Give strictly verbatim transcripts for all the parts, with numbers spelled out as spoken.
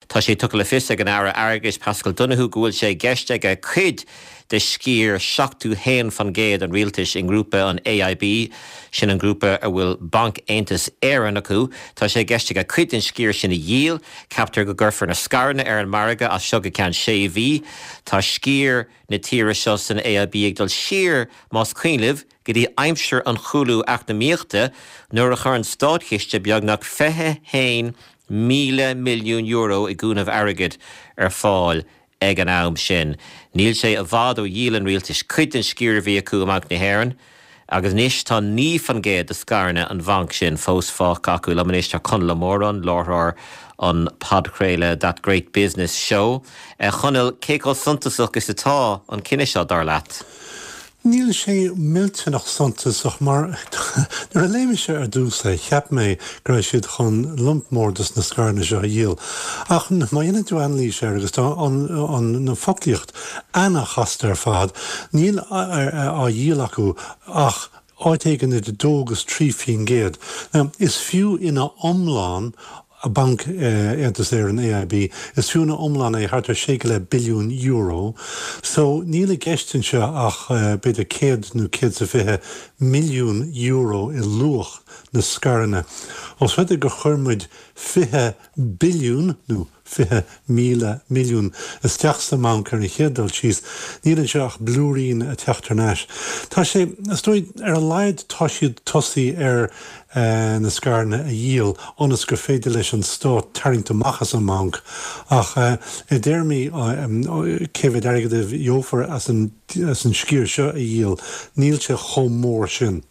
Tá sé tuca le fisa an ára agus Pascal Donoghue gúil sé geiste a chud de scír seachtú héin fan géad an rialtas in grúpa an A I B, sin an grúpa a bhfuil bank Aontas éan acu, tá sé geiste a chud in scír sin a díal, captar go gurfar na scarna ar an marga as seo go cean sé bhí, tá scír na tíre seo san A I B ag dul siar más cuinlibh, go dtí aimsir an chuúlú ach na míochta, nuair a chur an stádchiste beag nach fethe héin míle milliún euro i gúnamh airgid ar fáil ag an am sin. Níl sé a bhád ó díal an rialtas cuid an scír a bhí acu amach na hÉireann, agus níos tá ní fan géad a scarna an bhanc sin fós fách acu le manéis tá chun le móran láthar an podcréile That Great Business Show. Uh, chunil céá suntasach is atá an cinine seo dar leat. Níl sé milte nach santasach mar nar a léimiise ar dúsa cheap mé gur siad chun lumpmórdas na scarna seo a díal. Ach má dhéanana tú anlí sé agus tá an na focaíocht anna chastar fad, níl a díal acu ach áitéigean de dógus trí fin géad. Is fiú ina omláin a bank Aontas ar an A I B is fiúna omláin é hartar séige le billiún euro. So níl a geistin se ach uh, beidir céad nó céad sa fithe milliún euro i luach na scarna. Os feidir go churmuid fithe billiún nó fithe míle milliún is teach sa mán ar na chéaddal síos, níl an seach blúrín a teachtar neis. Tá sé, stoi ar a laid tá siad tosaí ar Uh, na scarna a díal onas gur féidir leis an stát tairnta machchas an manc ach uh, i dtéirmí uh, um, céfid airgad jófar as an, as an scír seo a díal níl sé chom mór sin.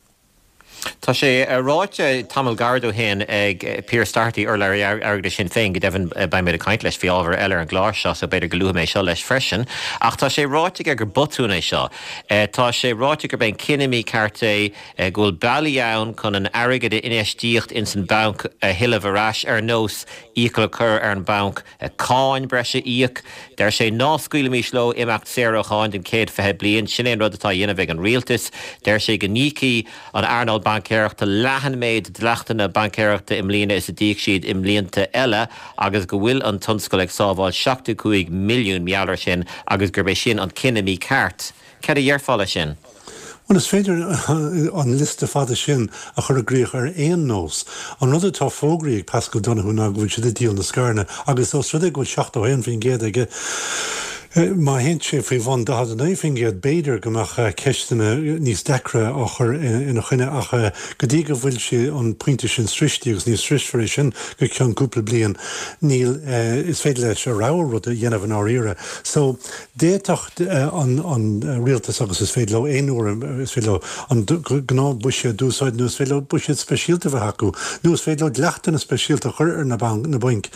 Tá sé ráite Tamil Gardo hen ag Pier Starty ar leir airgad sin féin go devan ba mé a caiint leis fi ábhar eile an glár seo so beidir go luha mé seo leis freisin ach tá sé ráite gur botúna seo. Tá sé ráite gur ben cinnimí carta ghfuil bailíann chun an airgad inéistíocht in san bank a hiileamh arás ar nós ícoil chur ar an bank cáin breise íoc, der sé náscuile mís lo imacht séra cháin den céad fethe blion sin éon rud atá dhéanamh an rialtas, der sé go nící an Arnold bancéireachta lehan méid dleachtainna bancéireachta im líana is a díag siad im líonta eile agus go bhfuil an tunscoil ag sábháil seachta cúig milliún meallar sin agus gur bé sin an cinnimí ceart. Cead a dhearfála sin? Well, is féidir an liste fada sin a chur a gríoch ar éon nós. An rud atá fógraí ag Pascal Donoghue ná go bhfuil siad a díal na scarna agus os rud ag go seacht ó héan fin géad aige má héint sé fao bhain dahad an éifin géad béidir gomach ceistena níos decra á chur ina chuine ach go dtí go bhfuil sé an pointe sin sristí agus níos srisfir sin go ceann cúpla bliain níl is féidir leis a rá rud a dhéanamh an áíire. So déach an rialtas agus is féidir le éon uair is féidir an gná buise dúsáid nó is féidir le buise speisialta bheit acu, nó is féidir le leachtainna speisialta chur ar na bainc.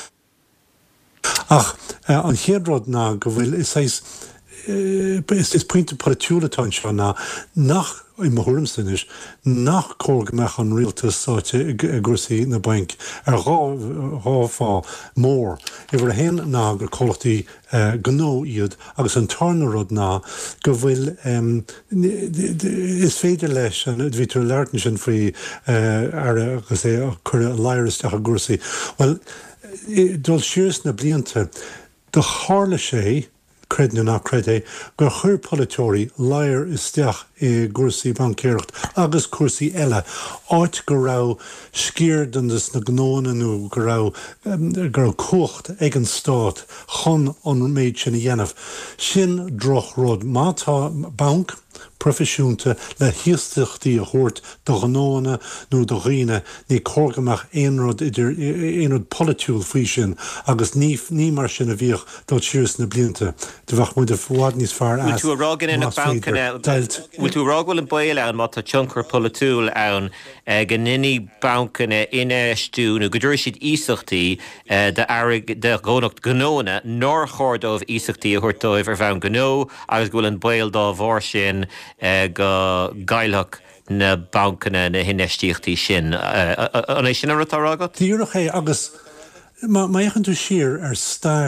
Ach, uh, an chéadród ná go bhfuil is is is pointe paritiúlatáin seo ná nach i mthúrimsin is nach cóg meach an rialtas sáte a gursaí na bank ar ráfá mór. I bhar hen ná gur cólachtaí gnó iad agus an tarnarod ná go bhfuil um, is féidir leis an bhítar leirtan sin faoi ar agus é chur a léiristeach a gursaí. Well, dul siús na blianta do hála sé credna ná credé gur chur politóí léir isteach i gúrsaí bancéireacht agus cuasaí eile áit go rá scíordandas na gnóna nó go rá um, gur cuacht ag an stát chun an méid sin a dhéanamh. Sin droch rud mátá bank profisiúnta le hiasteachtaí a thuirt do gnóna nó do riine ní cógamach éonrod idir éonrod politiúil faoi sin agus ní ní mar sin a bhíoch dul siús na blianta. De bhach muid a fhád níos fearr as. Tú rágan ina bancanna bhfuil tú rághfuil an baile an má tá tionchar politiúil ann go nini bancanna ina stún nó go dúir siad ísachtaí de airg de gónacht gnóna nóir chódómh ísachtaí a thuirtóibh ar bhean gnó agus bhfuil an bail dá bhór sin go gaileach na bancanna na hinestíochtaí sin. An é sin ar atá agat? Díúrach é agus má échann tú siar ar stair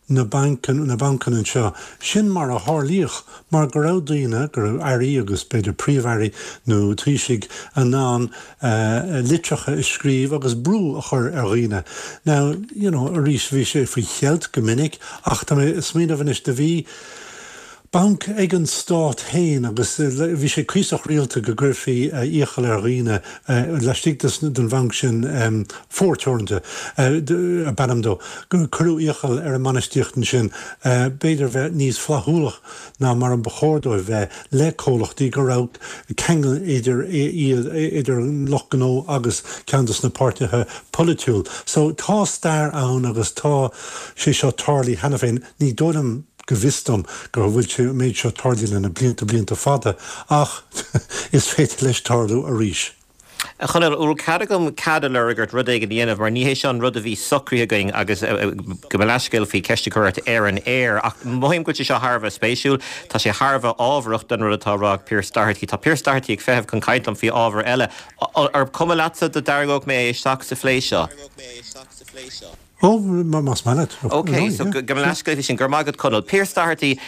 na bancan na bancan an seo sin mar a hálíoch mar go raibh daoine gur raibh airí agus beidir príomhairí nó trísigh an ná uh, litreacha is scríomh agus brú a chur ar riine. Now, you know, a rís bhí sé faoi chealt go minic ach tá mé smíanamh is de bhí bank ag an stát hain agus bhí sé críoch rialta go gcuirfaí íochail ar riine leistigtas den bhanc sin fórteornta a banamdó. Go curú íochail ar a manistíochtan sin beidir bheith níos flathúlach ná mar an bechórdóibh bheith lecólachtaí go raibh ceangal idir idir loch gnó agus ceantas na páirtithe politiúil. So tá stair ann agus tá sé seo tarlaí hena féin ní dólam govistom gur bhfuil sé méid seo tardaí lena blianta blianta fada ach is féidir leis tarlú a ríis. Chunel úr cadagum cadal agurt rud ag an dhéanamh mar níhééis an rud a bhí socrí going agus go leiscail fhí ceiste chuirt ar an air ach mohim go se Harbh spéisiúil tá sé Harbh ábhracht den rud atárá Pierce Doherty tá Pierce Doherty ag feitheamh chun caiintlam fhí ábhar eile ar cum leatsa do dargóg mé isteach sa phléisio. Oh, mas manet. Okay, so gymlasglyf sin gyrmagad connol. Pierce Doherty,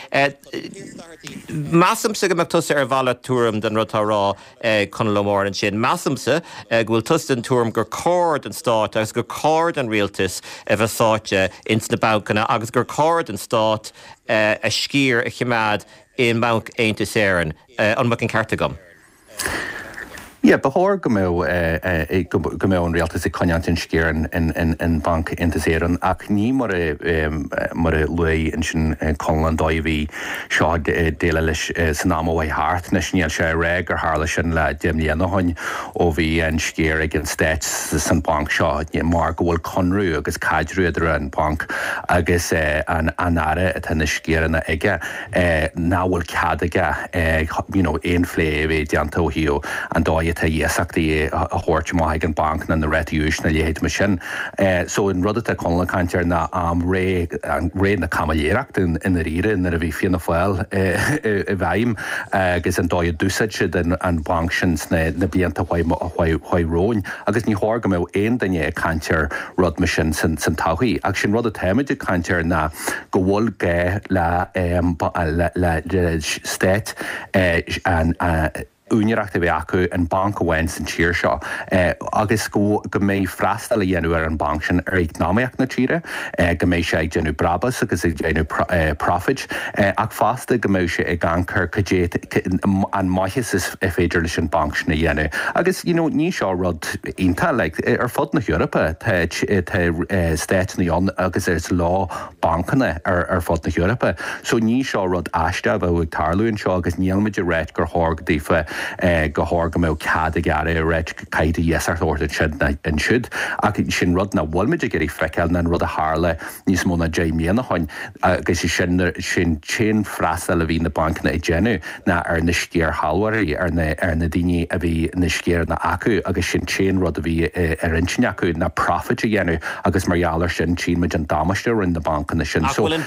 masamsa gymagtusa ar vala túrum den rota rá connol omor an sin. Masamsa gwil tustan túrum gur cord an stát, agus gur cord an realtis ef a sáte ins na bankana, agus gur cord an stát a skir a chimad in bank eintus éireann an mucin cartagam. Yeah, before go mé go mé an realtas i coniantin scéan in in in bank intaséan ach ní mar mar luí in sin Conlan dóibhí seo déile leis san amóhaid hart na sníal sé ré gur hála sin le déimlíana hain ó bhí an scéir ag an stéit san bank seo mar go bhfuil conrú agus caidrú idir an bank agus an anara a tan na scéanna ige ná bhfuil cad aige you know éon phlé bhí deantó hiú an dóid tá dhéasachtaí a thuirt maithaigh an bank na na réitiúis na léhéid mar sin. So in rud atá conla cantear na am ré an ré na camaléireacht in in ríre in a bhí fianna fáil i bhaim agus an dóid dúsaid siad an bank sin na na blianta chuidróin agus ní thóir go mé aon daine cantear rud mar sin san tauchaí ach sin rud a téimiid cantear na go bhfuil gé le le stéit an únireachta bheith acu an bank bhain san tíir seo. Agus go go mé freistal a dhéanú ar an bank sin ar eagnáíoach na tíre, go mé sé ag déanú brabas agus ag déanú profit, ach fásta go mé sé ag gancur chudé an maithis is féidir leis an bank sin na dhéanú. Agus ní seo rud ionta le ar fud na Eorpa tá stéit naíon agus ar lá bancanna ar fud na Eorpa. So ní seo rud aiste bh ag tarlúin seo agus níalmid réit gur thóg dífa go háir go mé cad a gar a réit caiide dhéasart orta siad an siúd ach sin rud na bhfuilmid a gurí freiceil na rud a hála níos mó na déimíana hain agus sin sin sin freastal a bhí na bancna i déanú na ar na scéir hallhairí ar na ar na daoine a bhí na scéir na acu agus sin sin rud a bhí ar insin acu na profit a dhéanú agus margheallar sin sin muid an dámaiste in na bancna sin so bhfuil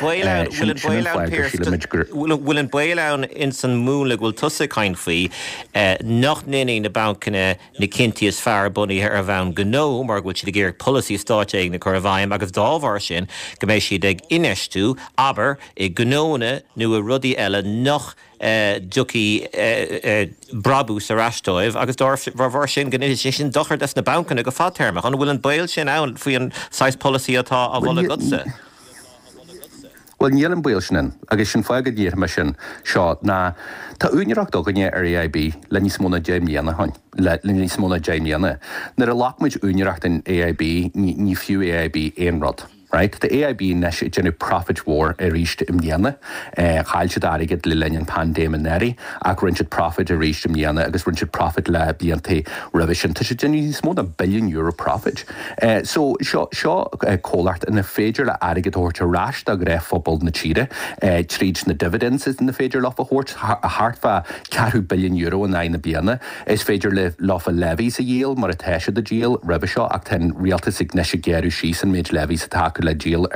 an bailán in san múla bhfuil tusa cain faoi nach nini na bancana na cinnti is fear bunny ar a bhain gnó mar bhfuil siad géir policy státe ag na Corvaim agus dábhar sin go méid siad ag inistú aber i gnóna nu a rudí eile nach duki brabús a rastóibh agus dábhar sin gní sin dochar des na bancana go fátermach an bhfuil an bail sin ann faoi an size policy atá a bhla gutsa. Well, níl an bail sin agus sin fágad dír me sin seo na tá únireacht doganne ar A I B le níos móna déimlíana hain le níos móna déimlíana. Nar a lachmuid únireacht in A I B ní fiú A I B éon rod. Right? The A I B nes gennu profit war a reached im Liana, Halcha Darigit Lillian Pandem Neri, ac Rinchard profit a reached im Liana, agus Rinchard profit la B N T revision to gennu more than a billion euro profit. Uh, so Shaw Shaw Collart in the Fager la Arigit or to rash the gref football na Chida, uh treats the dividends is in the Fager lof a hort a heart for caru billion euro and nine the Biana, is Fager le lof a levies a yield, Maratasha the jail, Revishaw, act ten realty signature Geru shees and made levies attack le jail er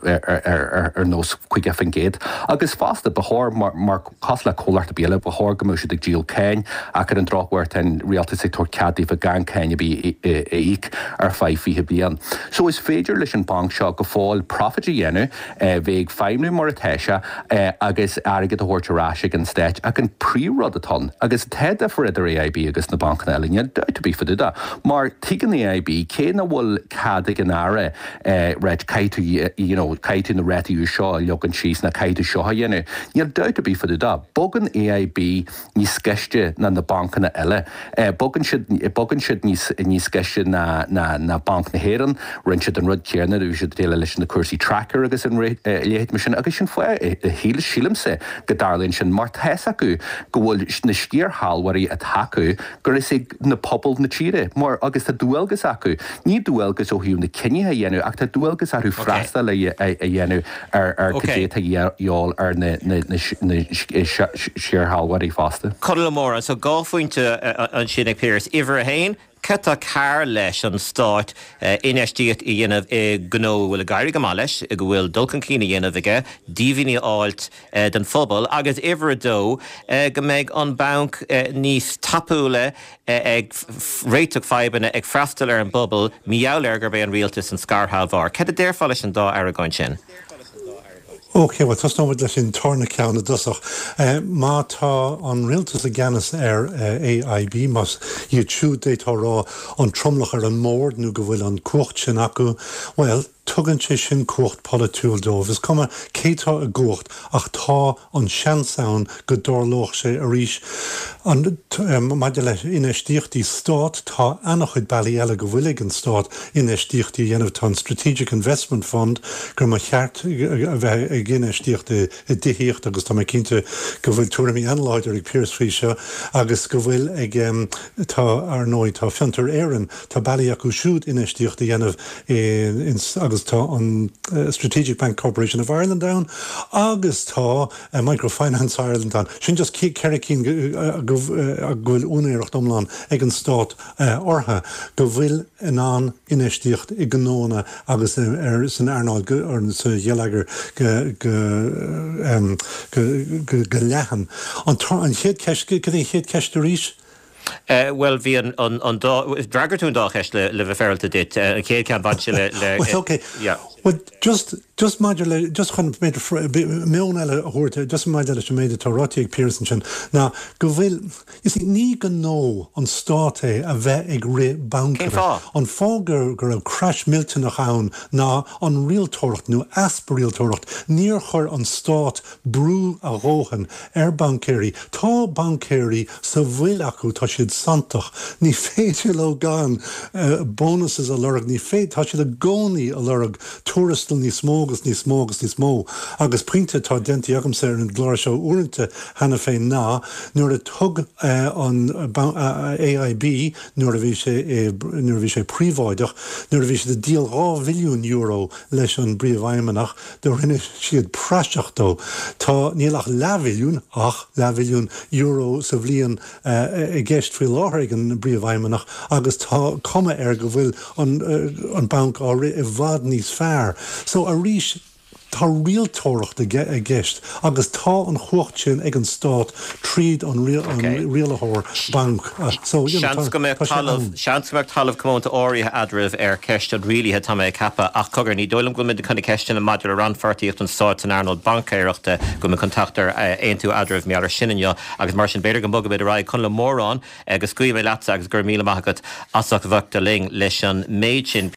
ar nós chuige fan géad. Agus fásta bethir mar cos le cólacht a béle bethir go muisi ag díal céin a chu an drochhairt an realta sector cadí a gan céine bí éic ar feithíthe bíon. So is féidir leis an bank seo go fáil profit dhéanú bheith feimnú mar a teise agus agad a thuirteráise an stéit ag an príomrad atá agus tead a for idir A I B agus na bancan eile deit bí faduda. Mar tuigean A I B cé na bhfuil cadig an ára réid caiitú na réitiú seo legan síos na caiitú seo dhéanú. Níor deit bí faduda. Bogan A I B ní sceiste na na bancanna eile. Bogan siad ní sceiste na banc na héan, rinn siad an rud céarna a bhí siad déile leis na cuasaí tracker agus an léhéit mar sin agus sin foioi a híle sílimsa go darlíonn sin mar theas acu go bhfuil na scíorthallhairí a taú gur is na pobl na tíre, mar agus tá dúelgus acu. Ní dúelgus ó hiú na cinnethe dhéanú ach tá dúelgus aú freistal a dhéanú ar codéta dheol ar na scíorthallhairí fásta. Conal mór so gáfuinte an sin ag Piers iver a hain. Ceta car leis an stáit inestíot i dhéanamh i gnó bhfuil a gaiir go má leis i go bhfuil dulcan cína dhéanamh ige, díomhíní áilt den phobal, agus iver a dó go méid an banc níos tapúla ag réiteach feibanna ag freastal ar an bubal miall gur bé an rialtas an scarthalmhar. Cad a déirfá leis an dá ar a gáin sin? Ok, well, tas nóid leis in torna ceanna dusach. Má tá an rialtas a gceannas ar A I B, mas iad siúd é tá rá an tromlach ar an mór nó go bhfuil an cuacht sin acu. Well, tugann sé sin cuacht polytúil dómh. Is cuma cétá a gcuacht ach tá an seansaun go dórlóch sé a ríis. An maidir leis inestíochtaí stát tá annach chud bailí eile go bhfuil an stát inestíochtaí dhéanamh tá Strategic Investment Fund gur mar cheart a bheith ag inestíochta i dtithíocht agus tá cinnte go bhfuil túramí anláidir ag Piers Free seo agus go bhfuil ag tá ar nóid tá fiantar éireann tá bailí acu siúd inestíochta dhéanamh agus tá an uh, Strategic Bank Corporation of Ireland down, agus tá uh, Microfinance Ireland down. Sin just ceir cín go bhfuil únéireacht omláin ag an stát ortha go bhfuil an an inestíocht i gnóna agus ar san airnáil ar sa dhéalagar go lehan. An chéad ceist go é chéad ceist a ríis? Uh, well, bhí an dragartún dá cheist le le bheith fearalta dit, an céad cean bhaint le... Well, okay. Yeah. Well, just just maidir just chun méid meon eile a thuirte, just maidir leis méid tá rátaí ag Pearson sin. Ná go bhfuil is ní go nó an stát é a bheith ag ré bankar. An fágur gur an crash miltanach ann ná an rialtóireacht nó aspa rialtóireacht níor chur an stát brú a róchan ar bancéirí. Tá bancéirí sa bhfuil acu tá siad santach. Ní féidir le gan bonuses a lurg, ní féidir tá siad a gcónaí a lurg túrastal ní smógus ní smógus ní smó. Agus printe tá denti agam sé an glóir seo uanta hena féin ná, nuair a tug an A I B, nuair a bhí sé príomháideach, nuair a bhí sé de díal rá milliún euro leis an bríomhhaimimeach, do rinne siad praseachtó. Tá nílach levilliún ach levilliún euro sa bhbliain i gceist faoi láthair an bríomhhaimimeach, agus tá cuma ar go bhfuil an banc á i bhfad níos fearr. So a ríis tá rialtóireacht a gceist, agus tá an chuacht sin ag an stát tríd an rialathóir banc. Seans go méid talamh cumónta áirithe adraibh ar ceist an rialíthe tá mé cappa ach cogur ní dóilm go mid chuna ceistin an maidir a ranfartaíocht an stáit an Arnold bancéireachta go mé contactar aon tú adraibh mear sinnne agus mar sin beidir go bogad beidir ra chun le mórrán agus cuimh leatsa agus gur míle maigad asach bhachtta ling leis an méid sin